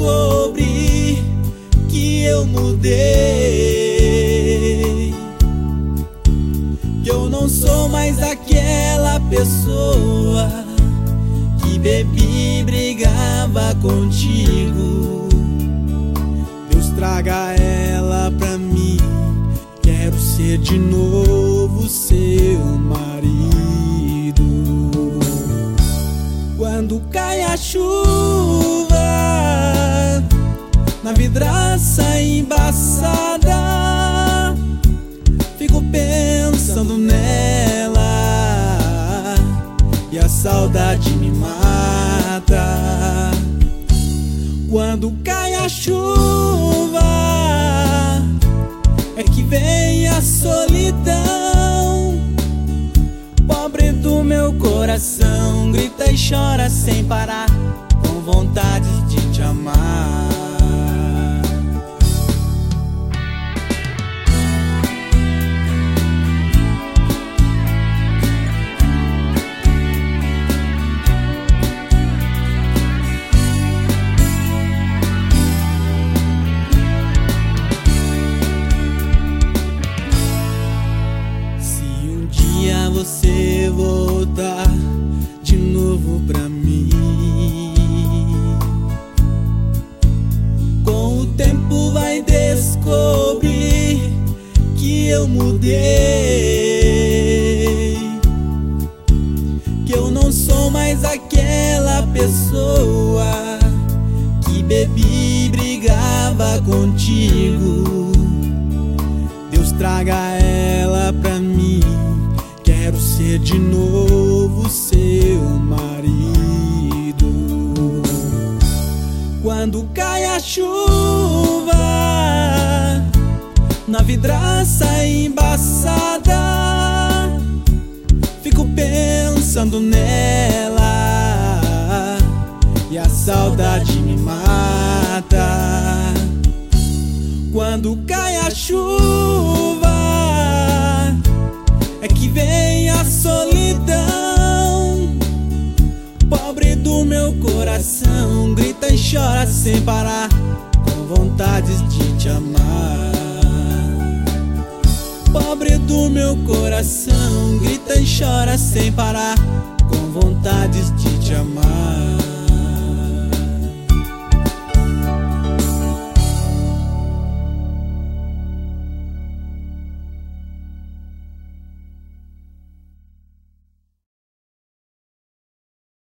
descobri que eu mudei, que eu não sou mais aquela pessoa que bebia e brigava contigo. Deus, traga ela pra mim, quero ser de novo seu marido. Quando cai a chuva na vidraça embaçada, fico pensando nela e a saudade me mata. Quando cai a chuva é que vem a solidão. Pobre do meu coração, grita e chora sem parar, com vontade de te amar. Você voltar de novo pra mim, com o tempo vai descobrir que eu mudei, que eu não sou mais aquela pessoa que bebia e brigava contigo. Deus, traga ela pra mim, quero ser de novo seu marido. Quando cai a chuva na vidraça embaçada, fico pensando nela e a saudade me mata. Quando cai a chuva é que vem a solidão. Pobre do meu coração, grita e chora sem parar, com vontade de te amar. Pobre do meu coração, grita e chora sem parar, com vontade de te amar.